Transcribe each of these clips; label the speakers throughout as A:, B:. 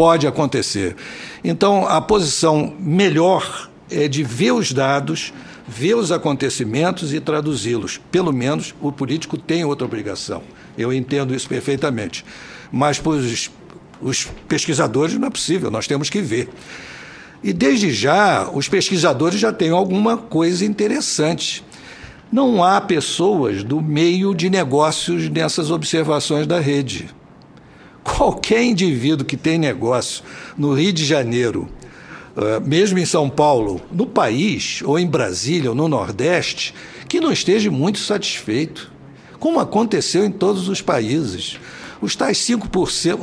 A: pode acontecer. Então, a posição melhor é de ver os dados, ver os acontecimentos e traduzi-los. Pelo menos o político tem outra obrigação. Eu entendo isso perfeitamente. Mas para os pesquisadores não é possível, nós temos que ver. E desde já, os pesquisadores já têm alguma coisa interessante. Não há pessoas do meio de negócios nessas observações da rede. Qualquer indivíduo que tem negócio no Rio de Janeiro, mesmo em São Paulo, no país, ou em Brasília, ou no Nordeste, que não esteja muito satisfeito, como aconteceu em todos os países. Os tais 5%,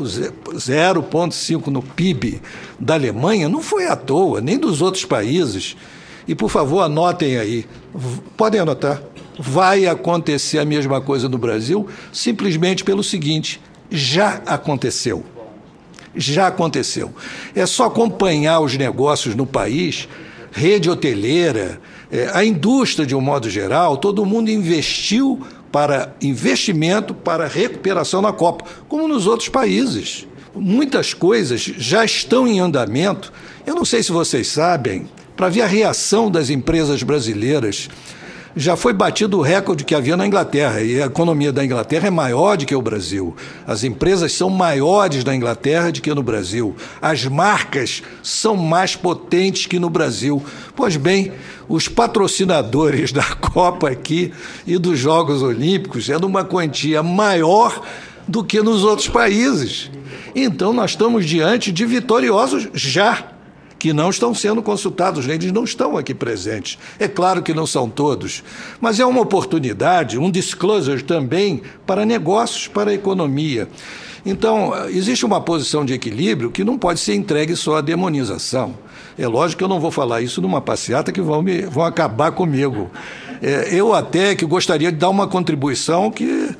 A: 0,5% no PIB da Alemanha não foi à toa, nem dos outros países. E, por favor, anotem aí. Podem anotar. Vai acontecer a mesma coisa no Brasil, simplesmente pelo seguinte: já aconteceu. Já aconteceu. É só acompanhar os negócios no país, rede hoteleira, a indústria de um modo geral, todo mundo investiu para investimento, para recuperação na Copa, como nos outros países. Muitas coisas já estão em andamento. Eu não sei se vocês sabem, para ver a reação das empresas brasileiras, já foi batido o recorde que havia na Inglaterra, e a economia da Inglaterra é maior do que o Brasil. As empresas são maiores na Inglaterra do que no Brasil. As marcas são mais potentes que no Brasil. Pois bem, os patrocinadores da Copa aqui e dos Jogos Olímpicos é numa quantia maior do que nos outros países. Então, nós estamos diante de vitoriosos já, que não estão sendo consultados, eles não estão aqui presentes. É claro que não são todos, mas é uma oportunidade, um disclosure também para negócios, para a economia. Então, existe uma posição de equilíbrio que não pode ser entregue só à demonização. É lógico que eu não vou falar isso numa passeata que vão acabar comigo. Eu até que gostaria de dar uma contribuição que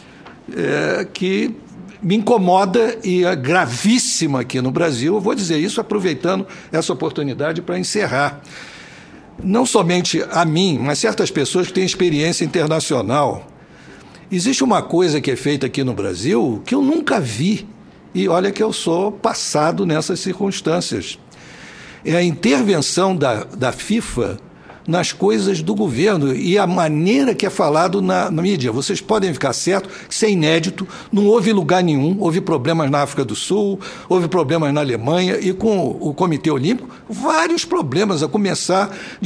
A: me incomoda e é gravíssima aqui no Brasil. Eu vou dizer isso aproveitando essa oportunidade para encerrar. Não somente a mim, mas certas pessoas que têm experiência internacional. Existe uma coisa que é feita aqui no Brasil que eu nunca vi, e olha que eu sou passado nessas circunstâncias. É a intervenção da FIFA nas coisas do governo e a maneira que é falado na mídia. Vocês podem ficar certos que isso é inédito, não houve lugar nenhum, houve problemas na África do Sul, houve problemas na Alemanha e com o Comitê Olímpico, vários problemas, a começar de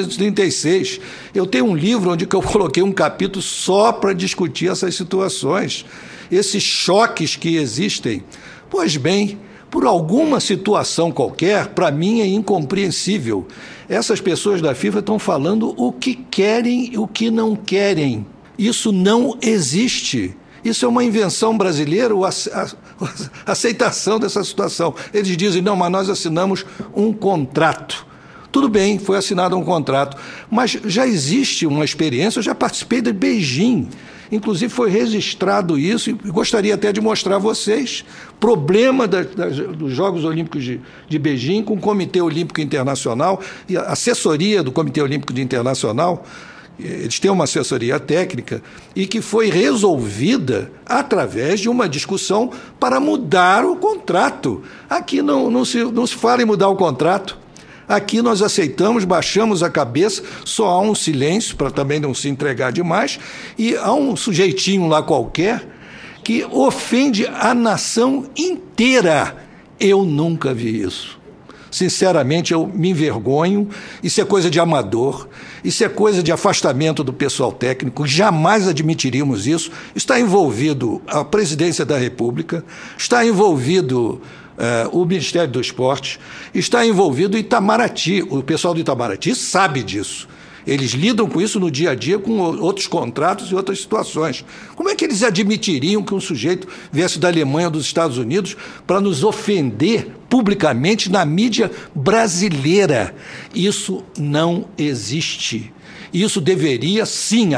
A: 1936. Eu tenho um livro onde eu coloquei um capítulo só para discutir essas situações, esses choques que existem. Pois bem, por alguma situação qualquer, para mim é incompreensível. Essas pessoas da FIFA estão falando o que querem e o que não querem. Isso não existe. Isso é uma invenção brasileira, a aceitação dessa situação. Eles dizem, não, mas nós assinamos um contrato. Tudo bem, foi assinado um contrato, mas já existe uma experiência, eu já participei de Beijing. Inclusive foi registrado isso e gostaria até de mostrar a vocês problema dos Jogos Olímpicos de Beijing com o Comitê Olímpico Internacional e a assessoria do Comitê Olímpico Internacional. Eles têm uma assessoria técnica e que foi resolvida através de uma discussão para mudar o contrato. Aqui não se fala em mudar o contrato. Aqui nós aceitamos, baixamos a cabeça, só há um silêncio para também não se entregar demais, e há um sujeitinho lá qualquer que ofende a nação inteira. Eu nunca vi isso. Sinceramente, eu me envergonho. Isso é coisa de amador, isso é coisa de afastamento do pessoal técnico, jamais admitiríamos isso. Está envolvido a Presidência da República, está envolvido o Ministério do Esporte, está envolvido o Itamaraty. O pessoal do Itamaraty sabe disso. Eles lidam com isso no dia a dia, com outros contratos e outras situações. Como é que eles admitiriam que um sujeito viesse da Alemanha ou dos Estados Unidos para nos ofender publicamente na mídia brasileira? Isso não existe. Isso deveria, sim,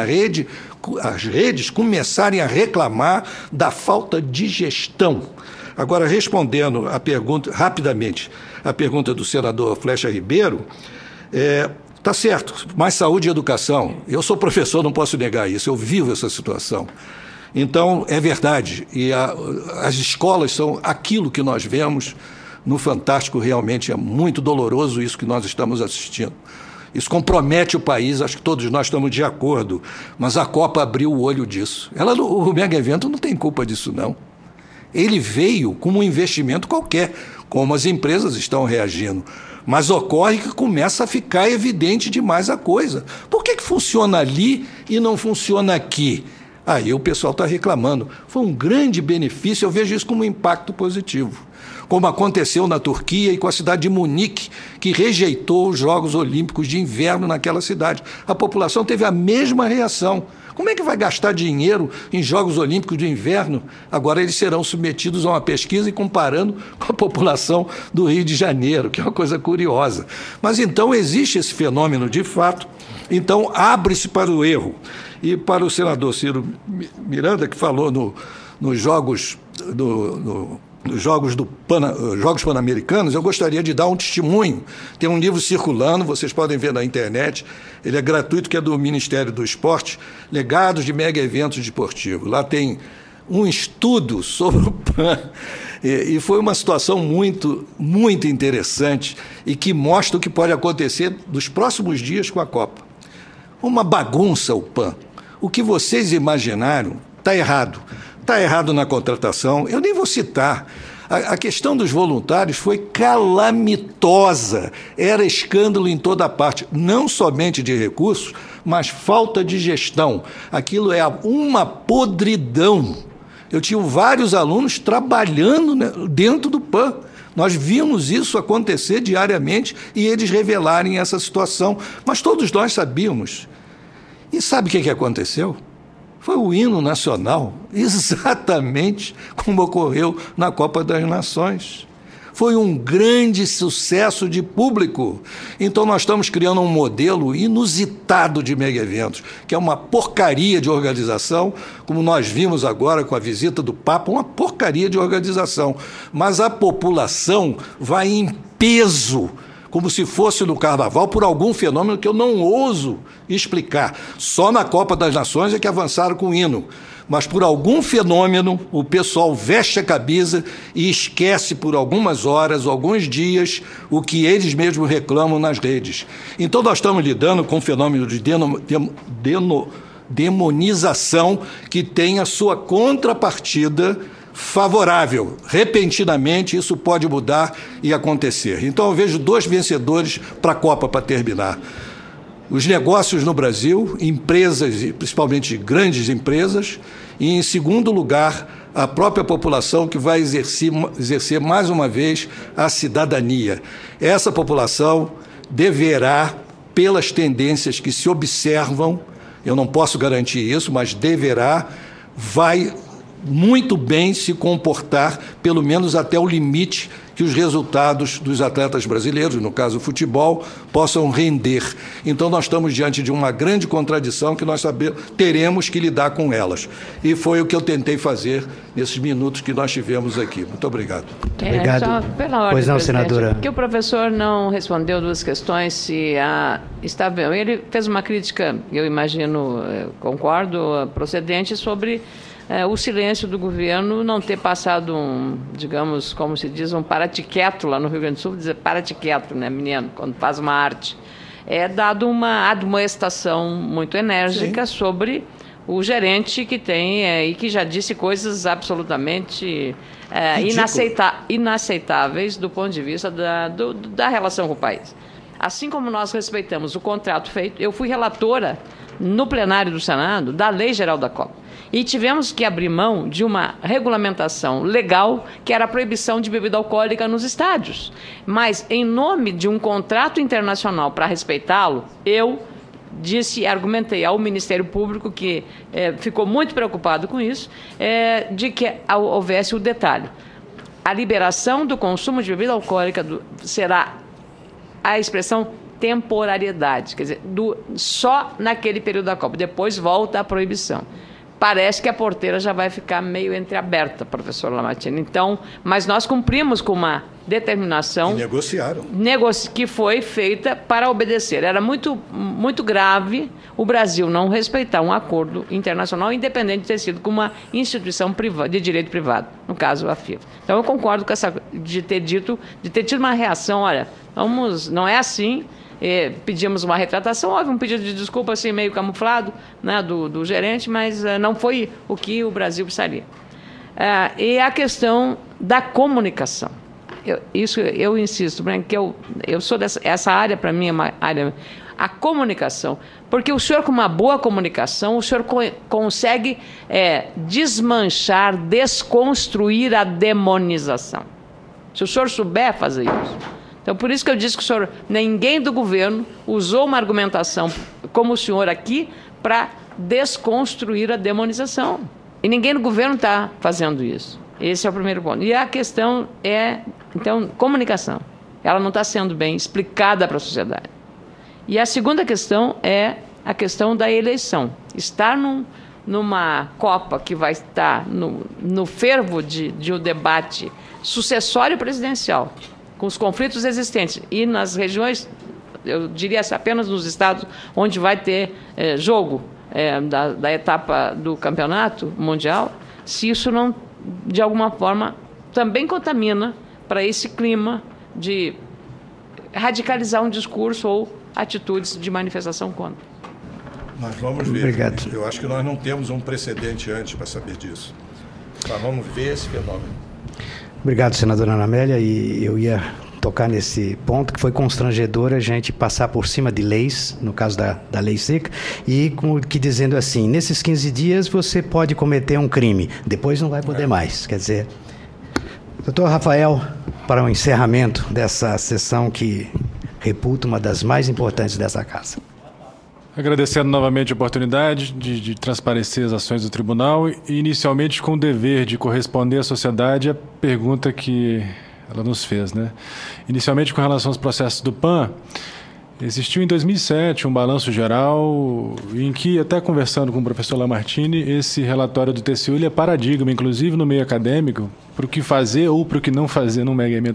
A: as redes começarem a reclamar da falta de gestão. Agora, respondendo a pergunta, rapidamente, a pergunta do senador Flecha Ribeiro, está certo, mais saúde e educação. Eu sou professor, não posso negar isso, eu vivo essa situação. Então, é verdade, e as escolas são aquilo que nós vemos, no Fantástico, realmente é muito doloroso isso que nós estamos assistindo. Isso compromete o país, acho que todos nós estamos de acordo, mas a Copa abriu o olho disso. O mega evento não tem culpa disso, não. Ele veio como um investimento qualquer, como as empresas estão reagindo. Mas ocorre que começa a ficar evidente demais a coisa. Por que funciona ali e não funciona aqui? Aí o pessoal está reclamando. Foi um grande benefício, eu vejo isso como um impacto positivo. Como aconteceu na Turquia e com a cidade de Munique, que rejeitou os Jogos Olímpicos de Inverno naquela cidade. A população teve a mesma reação. Como é que vai gastar dinheiro em Jogos Olímpicos de Inverno? Agora eles serão submetidos a uma pesquisa e comparando com a população do Rio de Janeiro, que é uma coisa curiosa. Mas então existe esse fenômeno de fato, então abre-se para o erro. E para o senador Ciro Miranda, que falou nos Jogos Jogos Pan-Americanos, eu gostaria de dar um testemunho. Tem um livro circulando, vocês podem ver na internet, ele é gratuito, que é do Ministério do Esporte, Legados de Mega Eventos Desportivos. Lá tem um estudo sobre o PAN, e foi uma situação muito, muito interessante e que mostra o que pode acontecer nos próximos dias com a Copa. Uma bagunça o PAN. O que vocês imaginaram está errado. Está errado na contratação. Eu nem vou citar. A questão dos voluntários foi calamitosa. Era escândalo em toda parte. Não somente de recursos, mas falta de gestão. Aquilo é uma podridão. Eu tinha vários alunos trabalhando, né, dentro do PAN. Nós vimos isso acontecer diariamente e eles revelarem essa situação. Mas todos nós sabíamos. E sabe o que aconteceu? Foi o hino nacional, exatamente como ocorreu na Copa das Nações. Foi um grande sucesso de público. Então nós estamos criando um modelo inusitado de mega-eventos, que é uma porcaria de organização, como nós vimos agora com a visita do Papa, uma porcaria de organização. Mas a população vai em peso, como se fosse no Carnaval, por algum fenômeno que eu não ouso explicar. Só na Copa das Nações é que avançaram com o hino. Mas por algum fenômeno, o pessoal veste a camisa e esquece por algumas horas, alguns dias, o que eles mesmos reclamam nas redes. Então nós estamos lidando com um fenômeno de demonização que tem a sua contrapartida favorável. Repentinamente, isso pode mudar e acontecer. Então, eu vejo dois vencedores para a Copa, para terminar. Os negócios no Brasil, empresas, principalmente grandes empresas, e, em segundo lugar, a própria população que vai exercer mais uma vez a cidadania. Essa população deverá, pelas tendências que se observam, eu não posso garantir isso, mas deverá, vai muito bem se comportar, pelo menos até o limite que os resultados dos atletas brasileiros, no caso o futebol, possam render. Então nós estamos diante de uma grande contradição que nós teremos que lidar com elas. E foi o que eu tentei fazer nesses minutos que nós tivemos aqui. Muito obrigado.
B: Obrigado.
C: Só pela ordem,
B: pois não, senadora.
C: Porque o professor não respondeu duas questões. Se ele fez uma crítica, eu imagino, concordo, procedente sobre o silêncio do governo não ter passado digamos, como se diz, um paratiqueto lá no Rio Grande do Sul, dizer paratiqueto, né, menino, quando faz uma arte. Dado uma admoestação muito enérgica Sim. sobre o gerente que tem e que já disse coisas absolutamente inaceitáveis do ponto de vista da relação com o país. Assim como nós respeitamos o contrato feito, eu fui relatora no plenário do Senado da Lei Geral da Copa. E tivemos que abrir mão de uma regulamentação legal, que era a proibição de bebida alcoólica nos estádios. Mas, em nome de um contrato internacional para respeitá-lo, eu argumentei ao Ministério Público, que ficou muito preocupado com isso, de que houvesse o detalhe. A liberação do consumo de bebida alcoólica será a expressão temporariedade, quer dizer, só naquele período da Copa. Depois volta a proibição. Parece que a porteira já vai ficar meio entreaberta, professor Lamartine. Então, mas nós cumprimos com uma determinação...
A: E negociaram.
C: Que foi feita para obedecer. Era muito, muito grave o Brasil não respeitar um acordo internacional, independente de ter sido com uma instituição de direito privado, no caso a FIFA. Então eu concordo com de ter tido uma reação, olha, não é assim, pedimos uma retratação, houve um pedido de desculpa assim, meio camuflado, né, do gerente, mas não foi o que o Brasil precisaria. E a questão da comunicação. Eu insisto, que eu sou essa área, para mim, é uma área... A comunicação. Porque o senhor, com uma boa comunicação, o senhor consegue desmanchar, desconstruir a demonização. Se o senhor souber fazer isso. Então, por isso que eu disse que ninguém do governo usou uma argumentação como o senhor aqui para desconstruir a demonização. E ninguém do governo está fazendo isso. Esse é o primeiro ponto. E a questão então, comunicação. Ela não está sendo bem explicada para a sociedade. E a segunda questão é a questão da eleição. Estar numa Copa que vai estar no fervo de um debate sucessório presidencial, com os conflitos existentes, e nas regiões, eu diria apenas nos estados onde vai ter jogo da etapa do campeonato mundial, se isso não, de alguma forma, também contamina para esse clima de radicalizar um discurso ou atitudes de manifestação contra.
A: Nós vamos ver.
B: Obrigado.
A: Eu acho que nós não temos um precedente antes para saber disso. Mas vamos ver esse fenômeno.
B: Obrigado, senadora Ana Amélia. E eu ia tocar nesse ponto que foi constrangedor a gente passar por cima de leis, no caso da lei seca, e como que dizendo assim, nesses 15 dias você pode cometer um crime, depois não vai poder mais. Quer dizer, doutor Rafael, para o encerramento dessa sessão que reputo uma das mais importantes dessa casa.
D: Agradecendo novamente a oportunidade de transparecer as ações do tribunal e inicialmente com o dever de corresponder à sociedade a pergunta que ela nos fez, né? Inicialmente com relação aos processos do PAN, existiu em 2007 um balanço geral em que, até conversando com o professor Lamartine, esse relatório do TCU ele é paradigma, inclusive no meio acadêmico, para o que fazer ou para o que não fazer no mega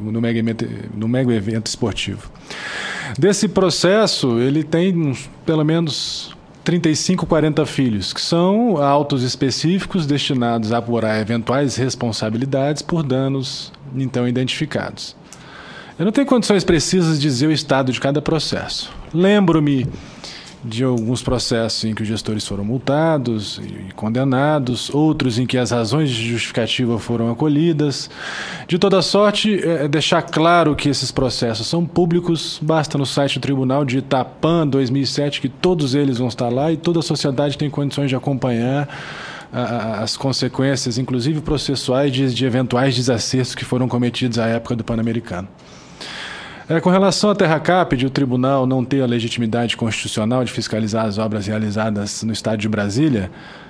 D: evento esportivo. Desse processo, ele tem pelo menos 35, 40 filhos, que são autos específicos destinados a apurar eventuais responsabilidades por danos então identificados. Eu não tenho condições precisas de dizer o estado de cada processo. Lembro-me de alguns processos em que os gestores foram multados e condenados, outros em que as razões de justificativa foram acolhidas. De toda sorte, deixar claro que esses processos são públicos, basta no site do Tribunal digitar PAN 2007, que todos eles vão estar lá e toda a sociedade tem condições de acompanhar as consequências, inclusive processuais, de eventuais desacertos que foram cometidos à época do Pan-Americano. Com relação à Terra Capd, o tribunal não ter a legitimidade constitucional de fiscalizar as obras realizadas no Estádio de Brasília,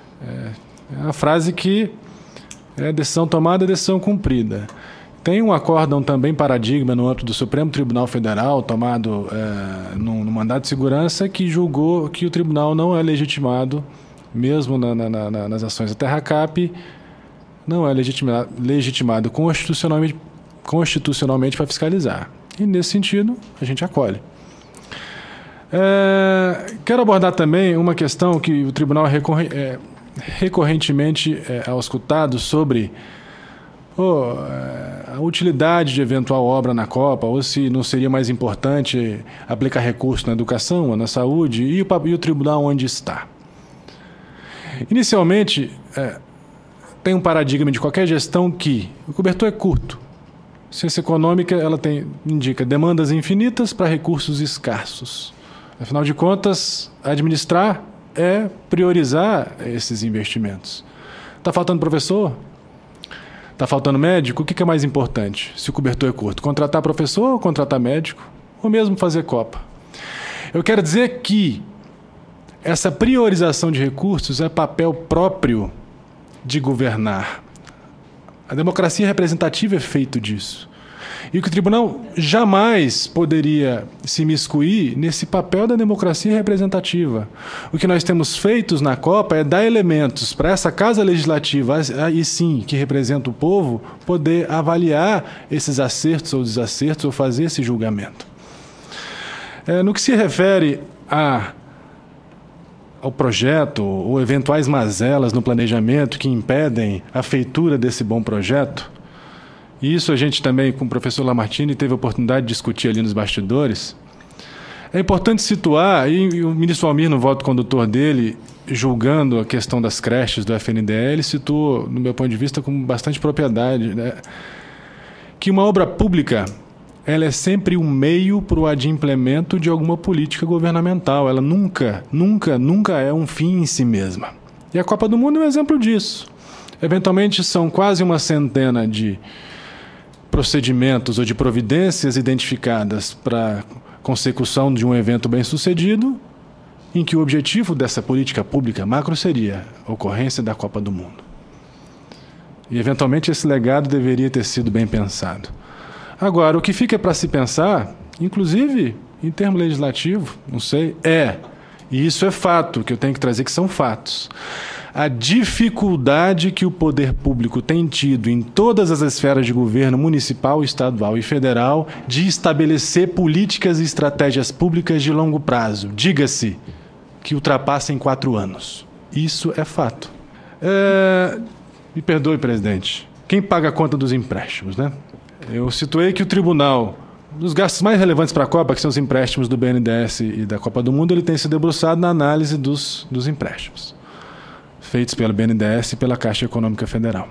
D: é uma frase que é decisão tomada, decisão cumprida. Tem um acórdão também paradigma no âmbito do Supremo Tribunal Federal, tomado no mandato de segurança, que julgou que o tribunal não é legitimado, mesmo nas ações da Terra Cap, não é legitimado constitucionalmente para fiscalizar. E, nesse sentido, a gente acolhe. Quero abordar também uma questão que o tribunal recorrentemente é auscultado sobre a utilidade de eventual obra na Copa, ou se não seria mais importante aplicar recurso na educação ou na saúde, e o tribunal onde está. Inicialmente, tem um paradigma de qualquer gestão que o cobertor é curto. Ciência econômica indica demandas infinitas para recursos escassos. Afinal de contas, administrar é priorizar esses investimentos. Está faltando professor? Está faltando médico? O que é mais importante se o cobertor é curto? Contratar professor ou contratar médico? Ou mesmo fazer Copa? Eu quero dizer que essa priorização de recursos é papel próprio de governar. A democracia representativa é feito disso. E que o tribunal jamais poderia se imiscuir nesse papel da democracia representativa. O que nós temos feito na Copa é dar elementos para essa Casa Legislativa, aí sim, que representa o povo, poder avaliar esses acertos ou desacertos ou fazer esse julgamento. No que se refere ao projeto ou eventuais mazelas no planejamento que impedem a feitura desse bom projeto, e isso a gente também, com o professor Lamartine, teve a oportunidade de discutir ali nos bastidores. É importante situar, e o ministro Almir, no voto condutor dele, julgando a questão das creches do FNDE, ele citou, no meu ponto de vista, com bastante propriedade, né, que uma obra pública ela é sempre um meio para o adimplemento de alguma política governamental. Ela nunca é um fim em si mesma. E a Copa do Mundo é um exemplo disso. Eventualmente, são quase uma centena de procedimentos ou de providências identificadas para consecução de um evento bem-sucedido, em que o objetivo dessa política pública macro seria a ocorrência da Copa do Mundo. E, eventualmente, esse legado deveria ter sido bem pensado. Agora, o que fica para se pensar, inclusive em termo legislativo, não sei, e isso é fato, que eu tenho que trazer que são fatos, a dificuldade que o poder público tem tido em todas as esferas de governo municipal, estadual e federal de estabelecer políticas e estratégias públicas de longo prazo, diga-se, que ultrapassem 4 anos. Isso é fato. Me perdoe, presidente, quem paga a conta dos empréstimos, né? Eu situei que o tribunal, dos gastos mais relevantes para a Copa, que são os empréstimos do BNDES e da Copa do Mundo, ele tem se debruçado na análise dos empréstimos feitos pelo BNDES e pela Caixa Econômica Federal.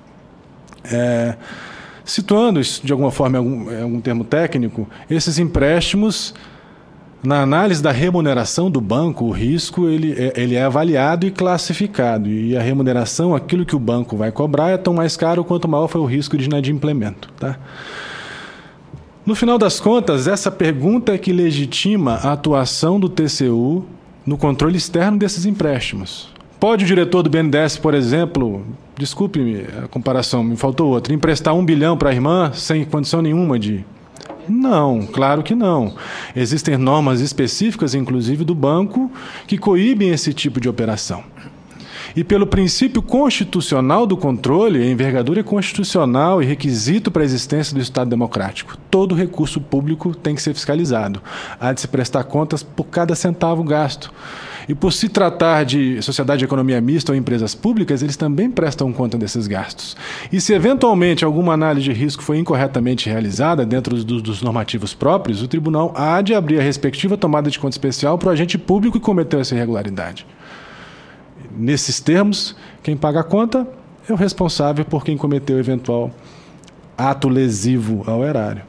D: Situando isso de alguma forma em algum termo técnico, esses empréstimos, na análise da remuneração do banco, o risco ele é avaliado e classificado. E a remuneração, aquilo que o banco vai cobrar, é tão mais caro quanto maior foi o risco de inadimplemento. Tá? No final das contas, essa pergunta é que legitima a atuação do TCU no controle externo desses empréstimos. Pode o diretor do BNDES, por exemplo, desculpe a comparação, me faltou outra, emprestar 1 bilhão para a irmã sem condição nenhuma de... Não, claro que não. Existem normas específicas, inclusive do banco, que coíbem esse tipo de operação. E pelo princípio constitucional do controle, a envergadura é constitucional e requisito para a existência do Estado democrático. Todo recurso público tem que ser fiscalizado. Há de se prestar contas por cada centavo gasto. E por se tratar de sociedade de economia mista ou empresas públicas, eles também prestam conta desses gastos. E se eventualmente alguma análise de risco foi incorretamente realizada dentro dos normativos próprios, o tribunal há de abrir a respectiva tomada de conta especial para o agente público que cometeu essa irregularidade. Nesses termos, quem paga a conta é o responsável por quem cometeu eventual ato lesivo ao erário.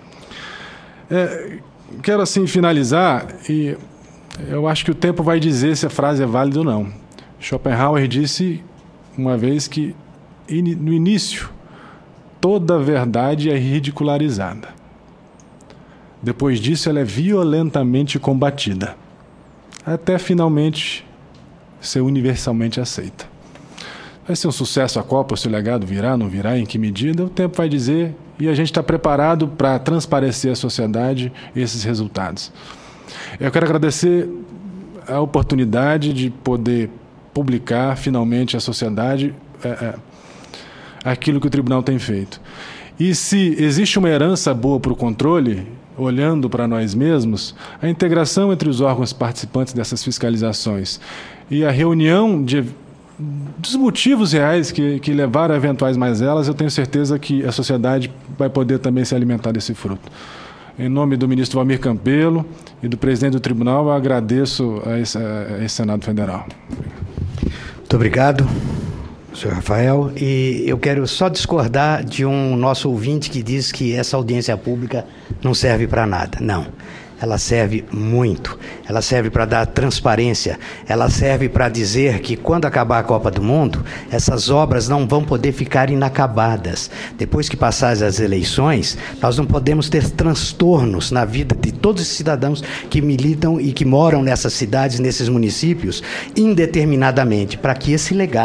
D: Quero assim finalizar e... eu acho que o tempo vai dizer se a frase é válida ou não. Schopenhauer disse uma vez que, no início, toda verdade é ridicularizada. Depois disso, ela é violentamente combatida, até finalmente ser universalmente aceita. Vai ser um sucesso a Copa, se o legado virá, não virá, em que medida? O tempo vai dizer, e a gente está preparado para transparecer à sociedade esses resultados. Eu quero agradecer a oportunidade de poder publicar finalmente à sociedade aquilo que o tribunal tem feito. E se existe uma herança boa para o controle, olhando para nós mesmos, a integração entre os órgãos participantes dessas fiscalizações e a reunião dos motivos reais que levaram a eventuais mazelas, eu tenho certeza que a sociedade vai poder também se alimentar desse fruto. Em nome do ministro Valmir Campelo e do presidente do tribunal, eu agradeço a esse Senado Federal.
B: Muito obrigado, senhor Rafael. E eu quero só discordar de um nosso ouvinte que diz que essa audiência pública não serve para nada. Não. Ela serve muito, ela serve para dar transparência, ela serve para dizer que quando acabar a Copa do Mundo, essas obras não vão poder ficar inacabadas. Depois que passarem as eleições, nós não podemos ter transtornos na vida de todos os cidadãos que militam e que moram nessas cidades, nesses municípios, indeterminadamente, para que esse legado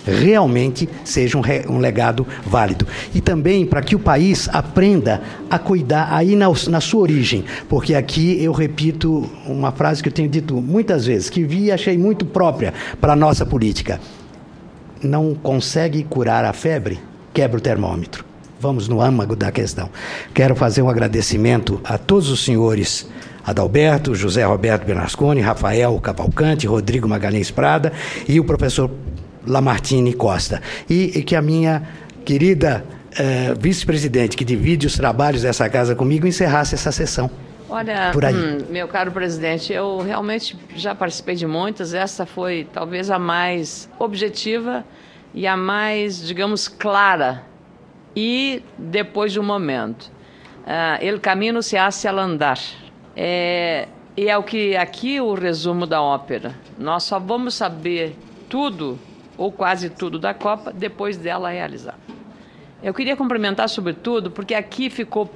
B: realmente seja um legado válido. E também para que o país aprenda a cuidar aí na sua origem, porque aqui eu repito uma frase que eu tenho dito muitas vezes, que vi e achei muito própria para a nossa política. Não consegue curar a febre? Quebra o termômetro. Vamos no âmago da questão. Quero fazer um agradecimento a todos os senhores Adalberto, José Roberto Bernasconi, Rafael Cavalcante, Rodrigo Magalhães Prada e o professor Lamartine Costa. E que a minha querida vice-presidente, que divide os trabalhos dessa casa comigo, encerrasse essa sessão.
C: Olha, meu caro presidente, eu realmente já participei de muitas, essa foi talvez a mais objetiva e a mais, digamos, clara. E depois de um momento, el camino se hace al andar. E é o que aqui o resumo da ópera. Nós só vamos saber tudo, ou quase tudo, da Copa depois dela realizar. Eu queria cumprimentar sobretudo, porque aqui ficou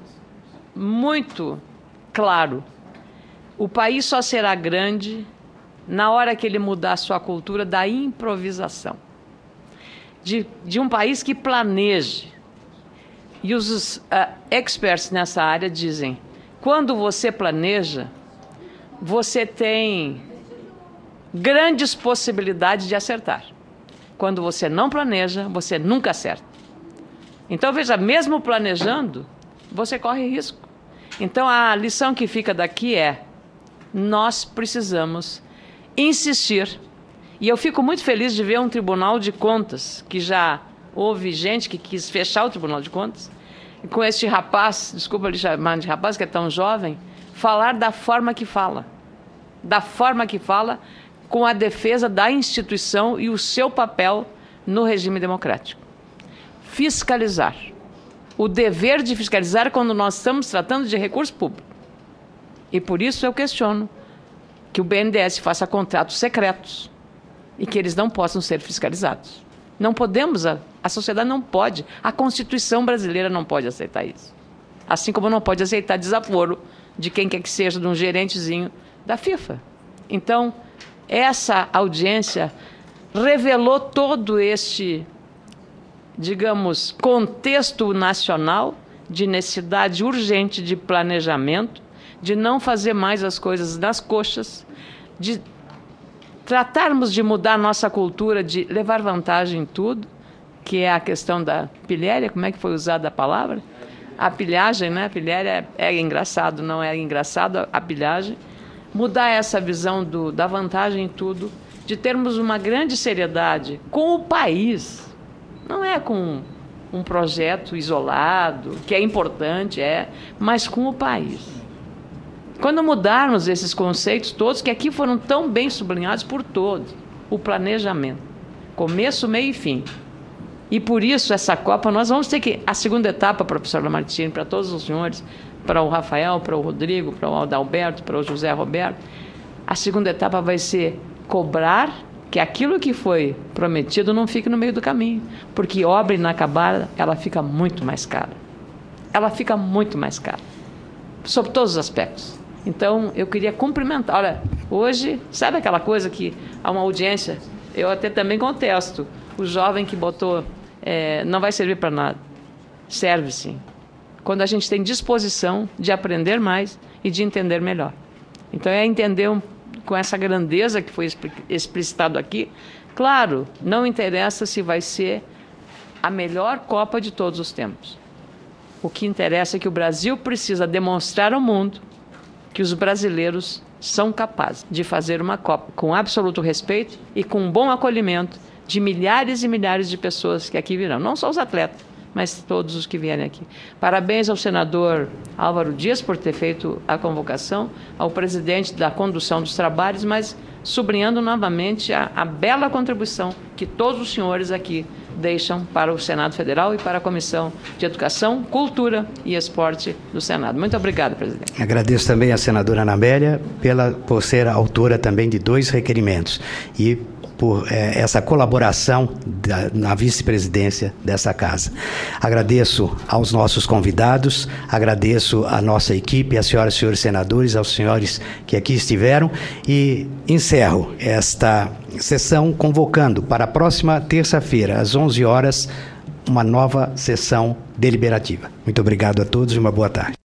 C: muito claro. O país só será grande na hora que ele mudar a sua cultura da improvisação. De um país que planeje. E os experts nessa área dizem, quando você planeja, você tem grandes possibilidades de acertar. Quando você não planeja, você nunca acerta. Então, veja, mesmo planejando, você corre risco. Então, a lição que fica daqui é, nós precisamos insistir. E eu fico muito feliz de ver um Tribunal de Contas, que já houve gente que quis fechar o Tribunal de Contas, e com este rapaz, desculpa ele chamar de rapaz, que é tão jovem, falar da forma que fala. Da forma que fala, com a defesa da instituição e o seu papel no regime democrático. Fiscalizar. O dever de fiscalizar quando nós estamos tratando de recurso público. E por isso eu questiono que o BNDES faça contratos secretos e que eles não possam ser fiscalizados. Não podemos, a sociedade não pode, a Constituição brasileira não pode aceitar isso. Assim como não pode aceitar desaforo de quem quer que seja, de um gerentezinho da FIFA. Então, essa audiência revelou todo este, digamos, contexto nacional de necessidade urgente de planejamento, de não fazer mais as coisas nas coxas, de tratarmos de mudar a nossa cultura, de levar vantagem em tudo, que é a questão da pilhéria, como é que foi usada a palavra? A pilhagem, né? A pilhéria é engraçado, não é engraçado a pilhagem. Mudar essa visão da vantagem em tudo, de termos uma grande seriedade com o país. Não é com um projeto isolado, que é importante, mas com o país. Quando mudarmos esses conceitos todos, que aqui foram tão bem sublinhados por todos, o planejamento, começo, meio e fim. E por isso, essa Copa, nós vamos ter que, a segunda etapa, professor Lamartine, para todos os senhores, para o Rafael, para o Rodrigo, para o Adalberto, para o José Roberto, a segunda etapa vai ser cobrar que aquilo que foi prometido não fique no meio do caminho, porque obra inacabada, ela fica muito mais cara. Ela fica muito mais cara, sob todos os aspectos. Então, eu queria cumprimentar. Olha, hoje, sabe aquela coisa que há uma audiência, eu até também contesto, o jovem que botou, não vai servir para nada. Serve sim. Quando a gente tem disposição de aprender mais e de entender melhor. Então, é entender com essa grandeza que foi explicitado aqui. Claro, não interessa se vai ser a melhor Copa de todos os tempos. O que interessa é que o Brasil precisa demonstrar ao mundo que os brasileiros são capazes de fazer uma Copa com absoluto respeito e com um bom acolhimento de milhares e milhares de pessoas que aqui virão. Não só os atletas, mas todos os que vierem aqui. Parabéns ao senador Álvaro Dias por ter feito a convocação, ao presidente da condução dos trabalhos, mas sublinhando novamente a bela contribuição que todos os senhores aqui deixam para o Senado Federal e para a Comissão de Educação, Cultura e Esporte do Senado. Muito obrigada, presidente.
B: Agradeço também à senadora Ana Amélia por ser autora também de 2 requerimentos e por essa colaboração na vice-presidência dessa casa. Agradeço aos nossos convidados, agradeço à nossa equipe, às senhoras e senhores senadores, aos senhores que aqui estiveram e encerro esta sessão convocando para a próxima terça-feira, às 11 horas, uma nova sessão deliberativa. Muito obrigado a todos e uma boa tarde.